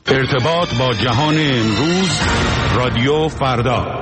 ارتباط با جهان امروز، رادیو فردا.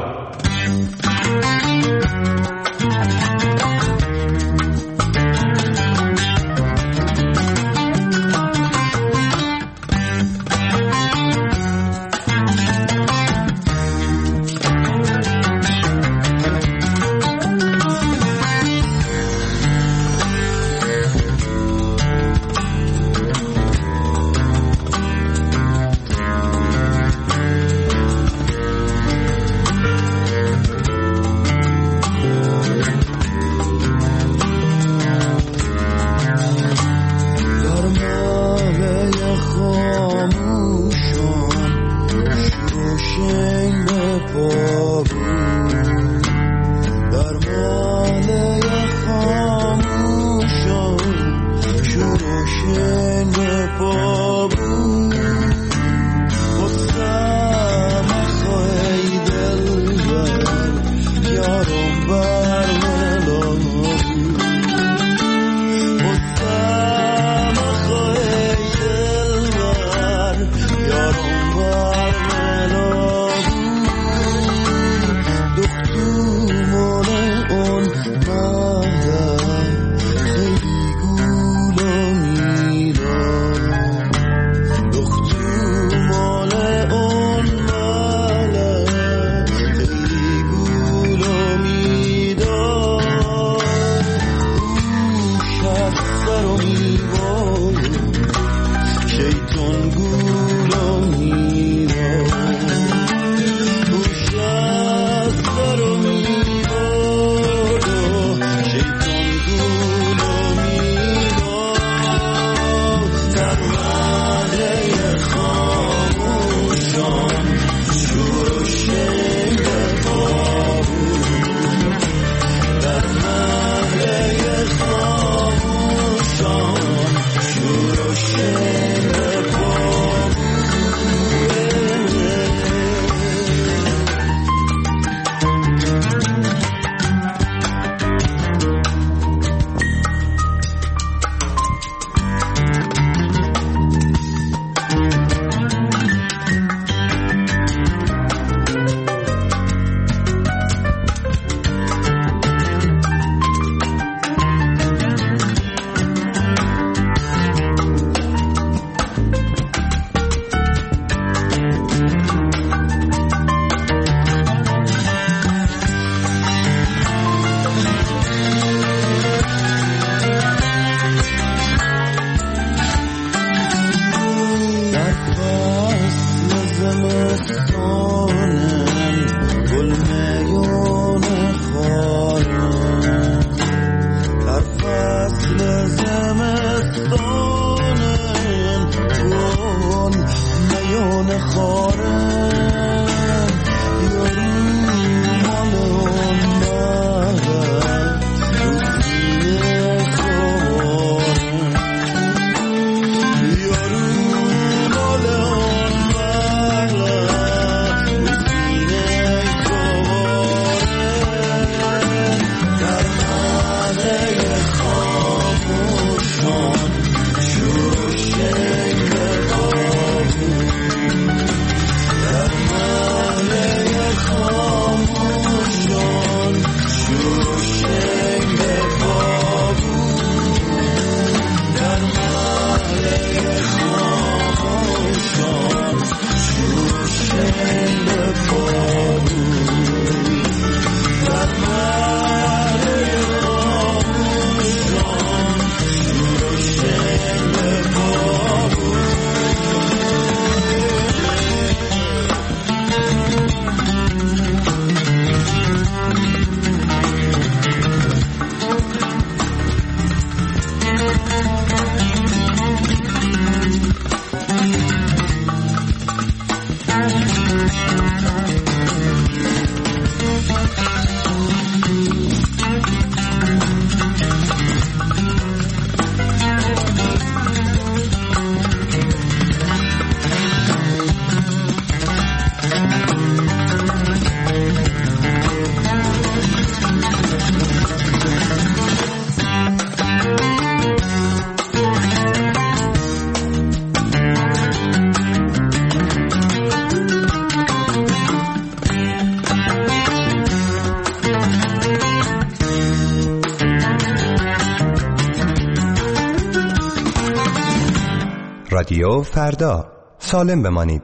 رادیو فردا، سالم بمانید.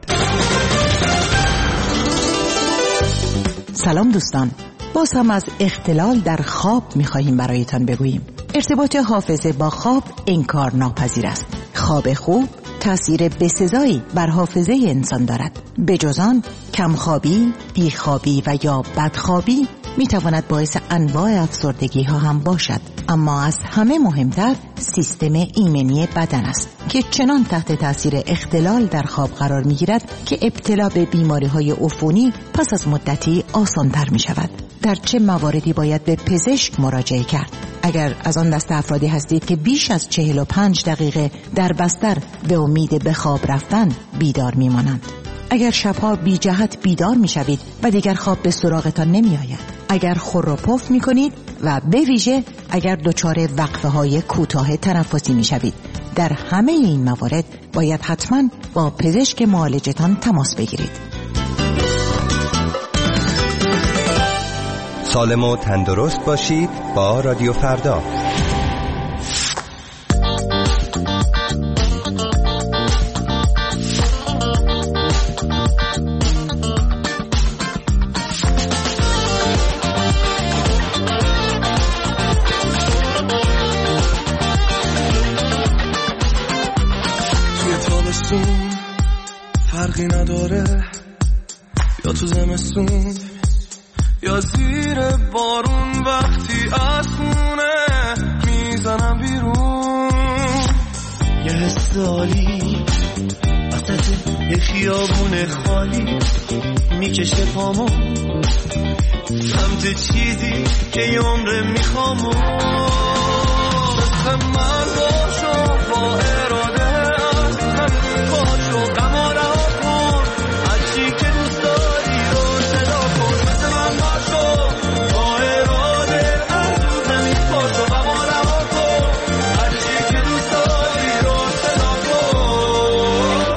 سلام دوستان، باز هم از اختلال در خواب می‌خواهیم برایتان بگوییم. ارتباط حافظه با خواب انکار ناپذیر است. خواب خوب تأثیر بسزایی بر حافظه انسان دارد. به جز آن، کمخوابی، بیخوابی و یا بدخوابی میتواند باعث انواع افسردگی ها هم باشد. اما از همه مهمتر سیستم ایمنی بدن است که چنان تحت تاثیر اختلال در خواب قرار میگیرد که ابتلا به بیماری های عفونی پس از مدتی آسان‌تر می شود. در چه مواردی باید به پزشک مراجعه کرد؟ اگر از آن دسته افرادی هستید که بیش از 45 دقیقه در بستر به امید به خواب رفتن بیدار میمانند، اگر شبها بی جهت بیدار میشوید و دیگر خواب به سراغتان نمی آید، اگر خور و پف می کنید و به ویژه اگر دچار وقفه های کوتاه تنفسی می شوید، در همه این موارد باید حتما با پزشک معالجتان تماس بگیرید. سالم و تندرست باشید با رادیو فردا. فرقی نداره یا تو زمستون یا زیر بارون، وقتی آسونه میزنم بیرون. یه حس عالی وسط یه خیابون خالی میکشه پامو سمت چیزی که یه عمره میخوامو. مثل من باشو با اراده از همین باشو غم و رها کن، هرچی که دوست داری رو صدا کن. مثل من باشو با اراده از همین باشو غم و رها کن، هرچی که دوست داری رو صدا کن.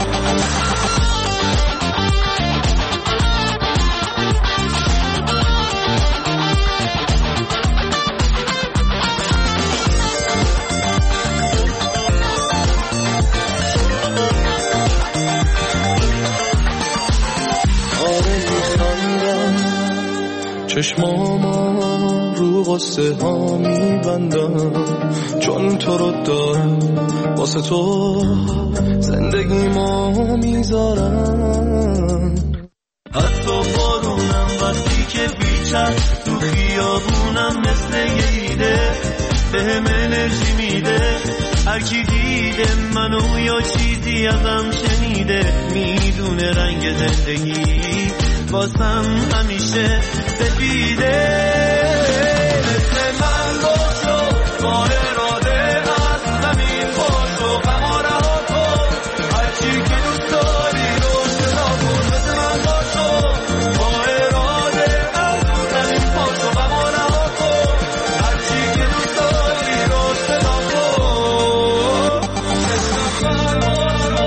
چشماما رو قصه ها میبندم، چون تو رو دارم واسه تو زندگی ما میذارم. حتی بارونم وقتی که بیچر تو خیابونم مثل یه ایده بهم انرژی میده. هر کی دیده منو یا چیزی ازم شنیده میدونه رنگ زندگی واسم همیشه سفیده. مثل من باشو با اراده از زمین باشو غم و رها کن، هرچی که دوست داری رو صدا کن. مثل من باشو با اراده از زمین باشو غم و رها کن، هرچی که دوست داری رو صدا کن. مثل من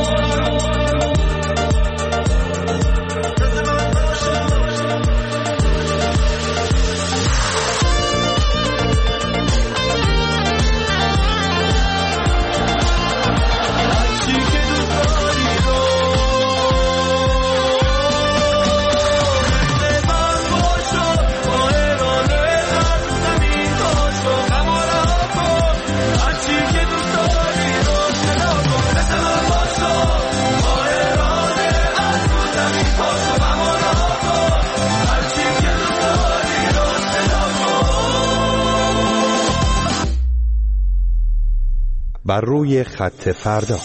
بر روی خط فردا.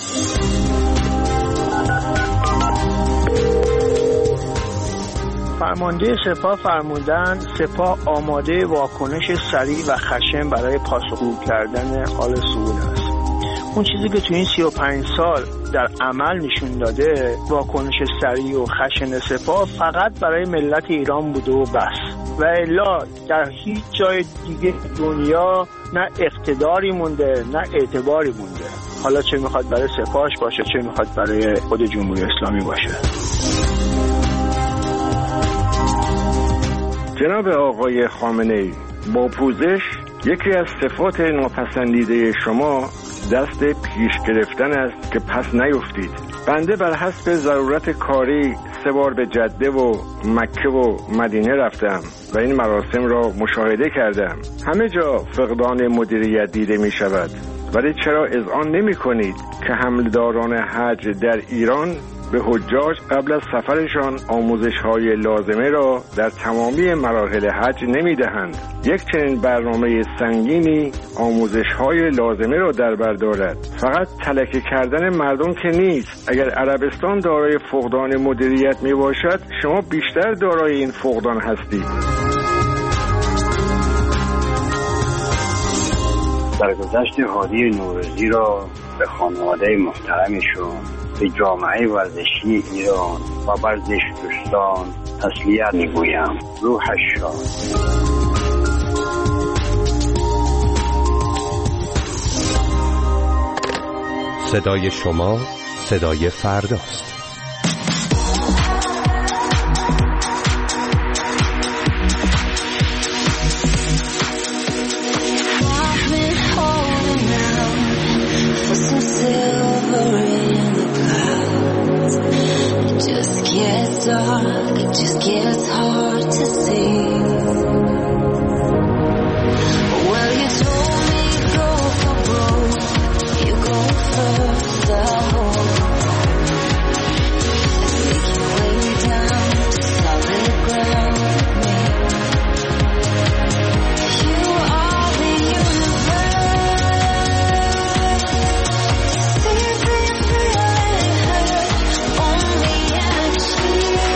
فرمانده سپاه فرمودند سپاه آماده واکنش سریع و خشن برای پاسخگو کردن حال سقوط است. اون چیزی که تو این 35 سال در عمل نشون داده واکنش سریع و خشن سپاه فقط برای ملت ایران بوده و بس، و الا در هیچ جای دیگه دنیا نه اقتداری مونده نه اعتباری مونده. حالا چه میخواد برای سپاهش باشه چه میخواد برای خود جمهوری اسلامی باشه. جناب آقای خامنه‌ای، با پوزش یکی از صفات ناپسندیده شما دست پیش گرفتن است که پس نیفتید. بنده بر حسب ضرورت کاری 3 بار به جده و مکه و مدینه رفتم و این مراسم را مشاهده کردم. همه جا فقدان مدیریت دیده می شود، ولی چرا اذعان نمی کنید که حملداران حج در ایران به حجاج قبل از سفرشان آموزش‌های لازمه را در تمامی مراحل حج نمی‌دهند؟ یک چنین برنامه سنگینی آموزش‌های لازمه را در بر دارد. فقط تلکه کردن مردم که نیست. اگر عربستان دارای فقدان مدیریت میباشد، شما بیشتر دارای این فقدان هستید. درگذشت هادی نوروزی را به خانواده محترمشون، به جامعه ورزشی ایران و ورزش دوستان تسلیت میگویم. روحش شاد. صدای شما صدای فرداست. It just gets hard to see. Well, you told me go for broke, you go first, I hope. Make your way down to solid ground with me. You are the universe. See if you feel it hurt, only energy.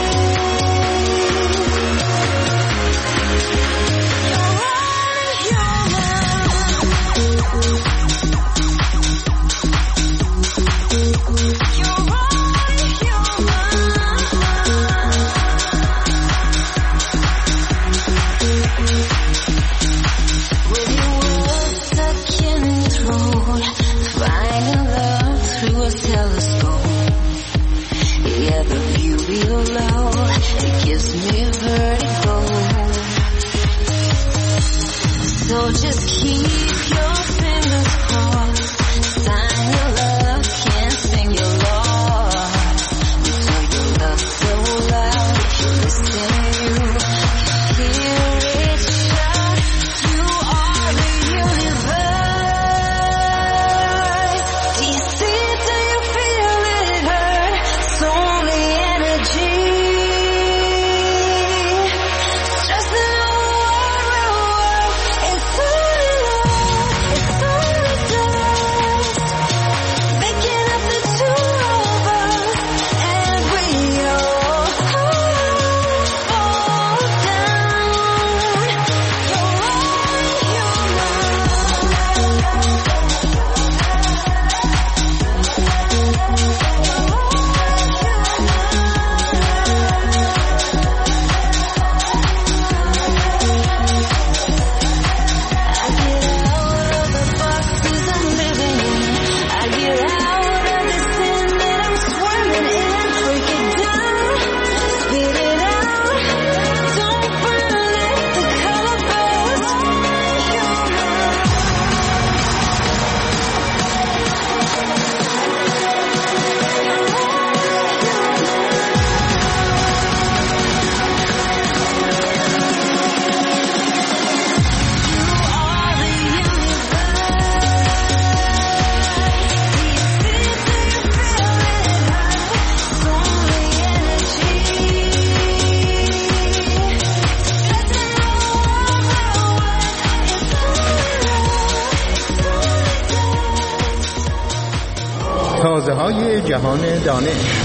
So just keep your fingers crossed. Sign your love, can't sing your loss. You tell your love so loud. If you listen, you can hear it shout. You are the universe. Do you see it? Do you feel it hurt? It's only energy. تازه‌های جهان دانش.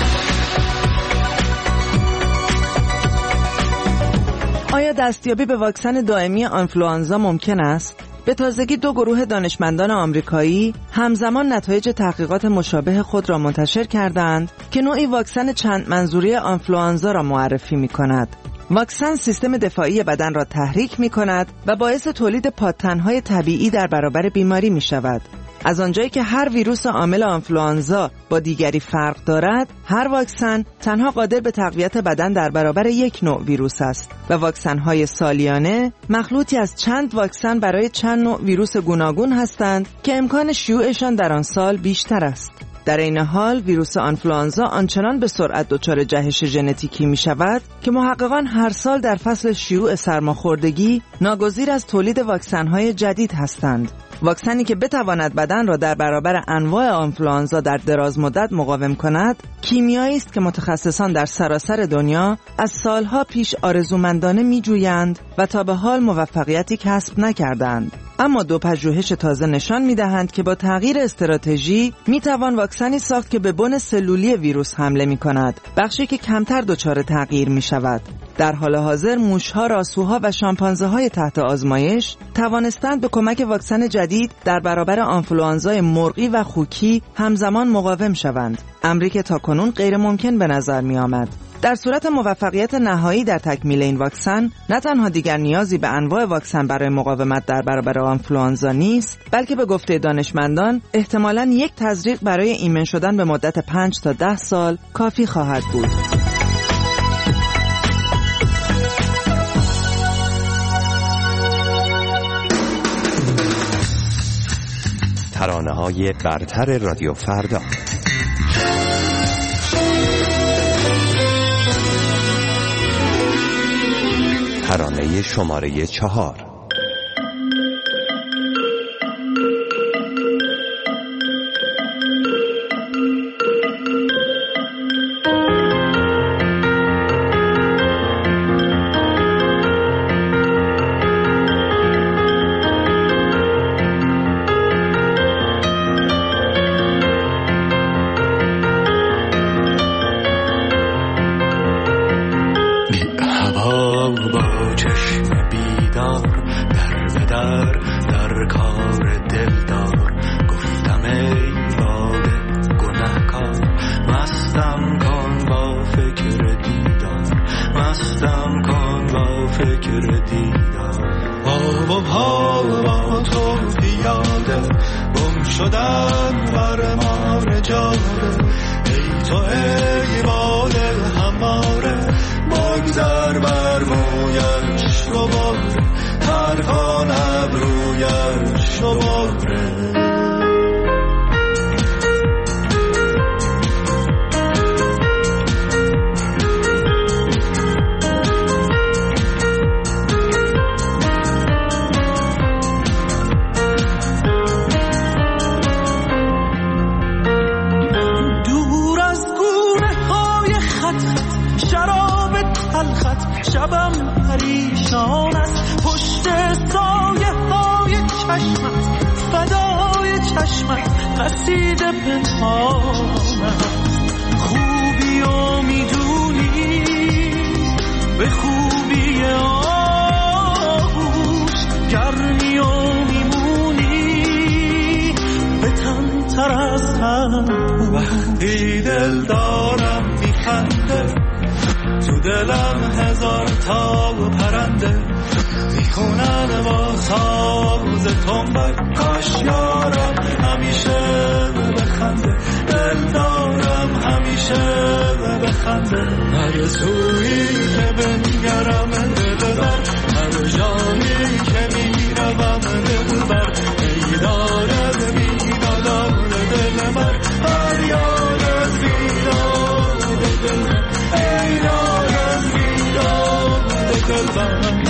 آیا دستیابی به واکسن دائمی آنفلوانزا ممکن است؟ به تازگی 2 گروه دانشمندان آمریکایی همزمان نتایج تحقیقات مشابه خود را منتشر کردند که نوعی واکسن چند منظوره آنفلوانزا را معرفی می‌کند. واکسن سیستم دفاعی بدن را تحریک می‌کند و باعث تولید پادتن‌های طبیعی در برابر بیماری می‌شود. از آنجایی که هر ویروس عامل آنفلوانزا با دیگری فرق دارد، هر واکسن تنها قادر به تقویت بدن در برابر یک نوع ویروس است و واکسن‌های سالیانه مخلوطی از چند واکسن برای چند نوع ویروس گوناگون هستند که امکان شیوعشان در آن سال بیشتر است. در این حال ویروس آنفلوانزا آنچنان به سرعت دچار جهش ژنتیکی می شود که محققان هر سال در فصل شیوع سرماخوردگی ناگزیر از تولید واکسن‌های جدید هستند. واکسنی که بتواند بدن را در برابر انواع آنفلوانزا در دراز مدت مقاوم کند، کیمیایی است که متخصصان در سراسر دنیا از سالها پیش آرزومندانه می‌جویند و تا به حال موفقیتی کسب نکردند. اما دو پژوهش تازه نشان می‌دهند که با تغییر استراتژی می‌توان واکسنی ساخت که به بن سلولی ویروس حمله می‌کند، بخشی که کمتر دچار تغییر می‌شود. در حال حاضر موش‌ها، راسوها و شامپانزه‌های تحت آزمایش توانستند به کمک واکسن جدید در برابر آنفلوانزای مرغی و خوکی همزمان مقاوم شوند، امری که تاکنون غیر ممکن به نظر می‌آمد. در صورت موفقیت نهایی در تکمیل این واکسن، نه تنها دیگر نیازی به انواع واکسن برای مقاومت در برابر آنفلوانزا نیست، بلکه به گفته دانشمندان احتمالاً یک تزریق برای ایمن شدن به مدت 5 تا 10 سال کافی خواهد بود. ترانه‌های برتر رادیو فردا. ترانه شماره 4. در کار دلدار گفتم ای باده گنهکار، مستم کن با فکر دیدار، مستم کن با فکر دیدار. آب و پا با تو پیاده گم شدن بر مار جاده، ای تو ای باده هماره بگذر بر مویش رو باره، حرفان ابرویش رو باره. دور از گونه های خط شراب تلخت، شبم پریشان است پشت سایه های چشمت، فدای چشمت رسیده پنهانم. خوبی و میدونی به خوبی آغوش، گرمی و میمونی به تن تر از هم. وقتی دل دارم میخنده تو دلم هزار تا پرنده، میکنن با ساز تنبک، کاش یارم همیشه بخنده، دل دارم همیشه بخنده. هر سویی که بنگرم دل بر، هر جایی که میروم دل بر، ای دارد بیدادار دل بر، هر یارد بیداد دل بر، ای دارد بیداد دل بر.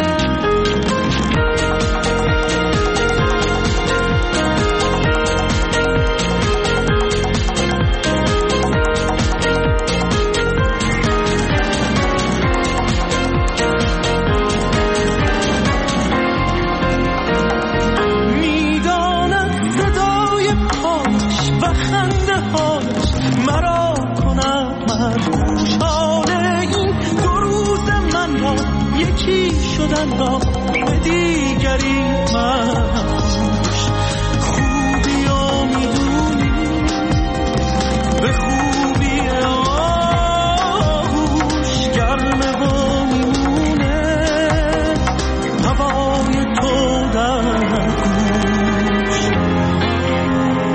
شدن را به دیگری مخوش، خوبی و میدونی به خوبی آغوش، گرمه و میمونه هوای تو در گوش.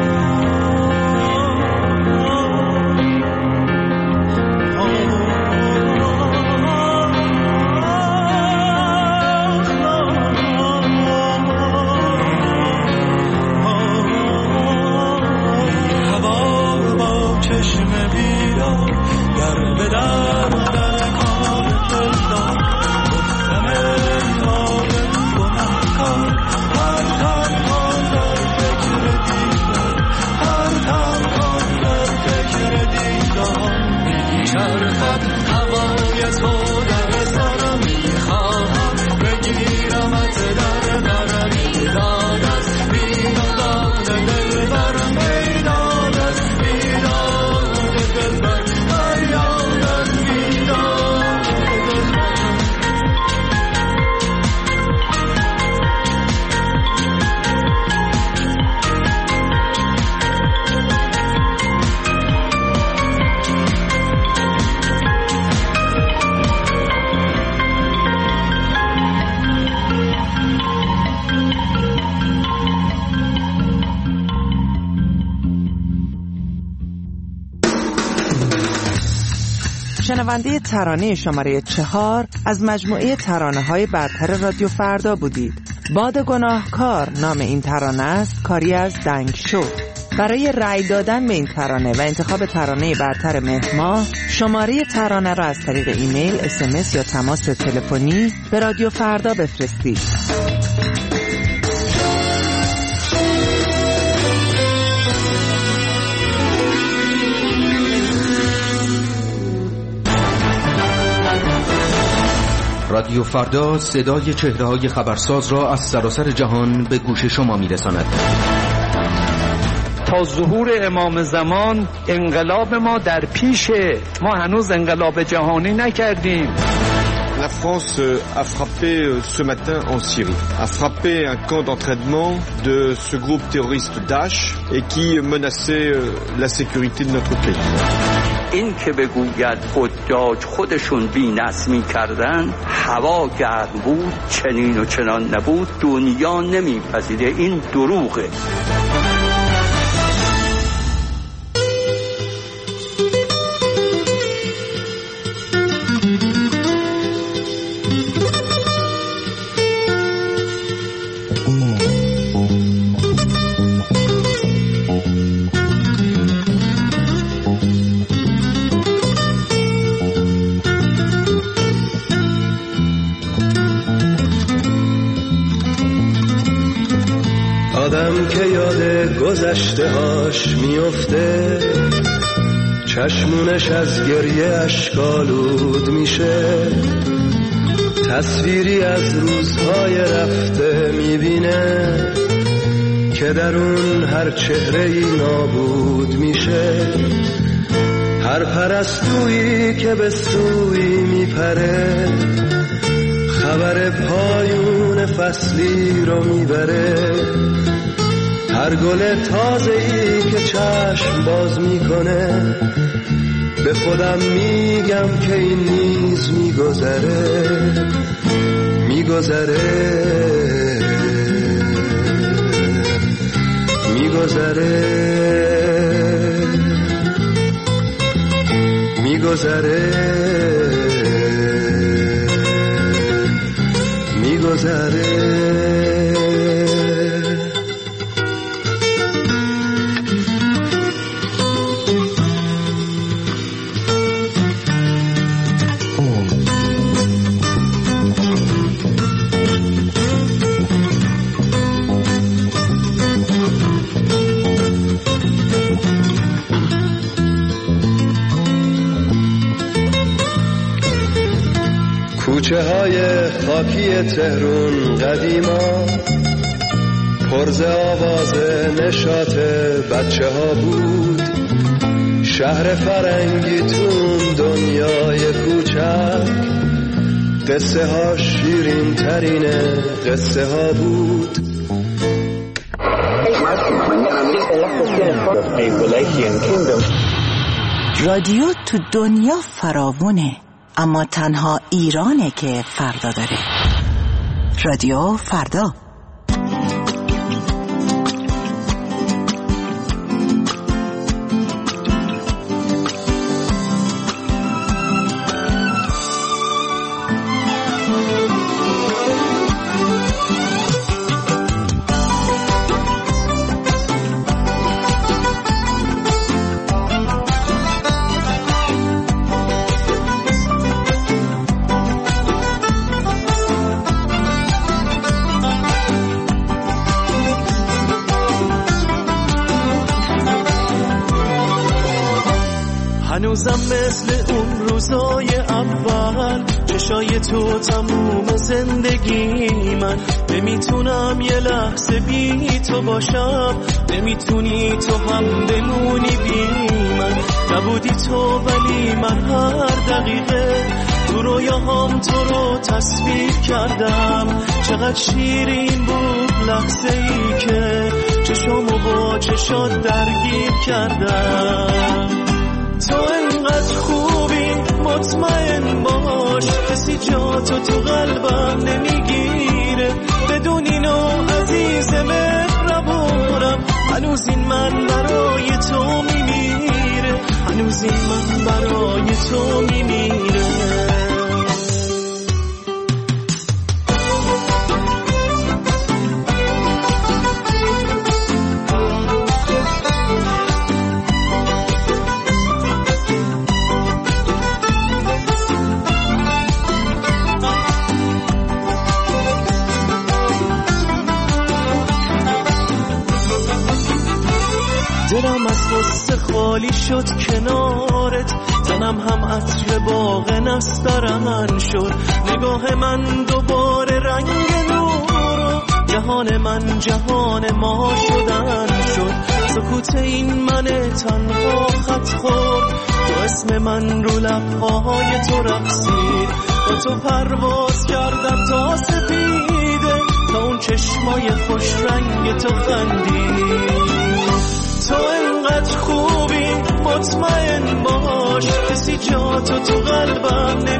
شنونده ترانه شماره 4 از مجموعه ترانه‌های برتر رادیو فردا بودید. باد گناهکار نام این ترانه است، کاری از دنگ شو. برای رأی دادن به این ترانه و انتخاب ترانه برتر مهر ماه، شماره ترانه را از طریق ایمیل، SMS یا تماس تلفنی به رادیو فردا بفرستید. رادیو فردا صدای چهره‌های خبرساز را از سراسر جهان به گوش شما می‌رساند. تا ظهور امام زمان انقلاب ما در پیشه، ما هنوز انقلاب جهانی نکردیم. La France a frappé ce matin en Syrie, a frappé un camp d'entraînement de ce groupe terroriste Daesh et qui menaçait la sécurité de notre pays. این که بگوید حجاج خودشون بی‌نظمی کردن، هوا گرم بود، چنین و چنان نبود، دنیا نمیپذیره، این دروغه. آدم که یاد گذشته هاش میفته، چشمونش از گریه اشکالود میشه، تصویری از روزهای رفته میبینه که در اون هر چهره‌ای نابود میشه. هر پرستویی که به سوی میپره، خبر پایون فصلی رو میبره. هر گل تازه‌ای که چشم باز میکنه، به خودم میگم که این نیز میگذره، میگذره، میگذره، میگذره، میگذره. کوچه های خاکی تهرون قدیما پرز آواز نشاط بچه ها بود. شهر فرنگی تون دنیای کوچک، قصه ها شیرین ترین قصه ها بود. رادیو تو دنیا فراوونه، اما تنها ایرانه که فردا داره. رادیو فردا. هنوزم مثل اون روزای اول، چشای تو تموم زندگی من. نمیتونم یه لحظه بی تو باشم، نمیتونی تو هم بمونی بی من. نبودی تو ولی من هر دقیقه تو رویاهام تو رو تصویر کردم. چقدر شیرین بود لحظه ای که چشامو با چشات درگیر کردم. تو انقدر خوبی مطمئن باش، کسی جاتو تو قلبم نمیگیره. بدون اینو عزیز مهربونم، هنوز این من برای تو میمیره، هنوز این من برای تو میمیره. دلم از غصه خالی شد کنارت، تنم هم عطر باغ نسترن شد. نگاه من دوباره رنگ نور، جهان من جهان ما شدن شد. سکوت این من تنها خط خورد، تو اسم من رو لبهای تو رقصید. با تو پرواز کردم تا سپیده، تا اون چشمای خوش رنگ تو خندید. تو انقدر خوبی مطمئن باش، کسی جا تو قلبم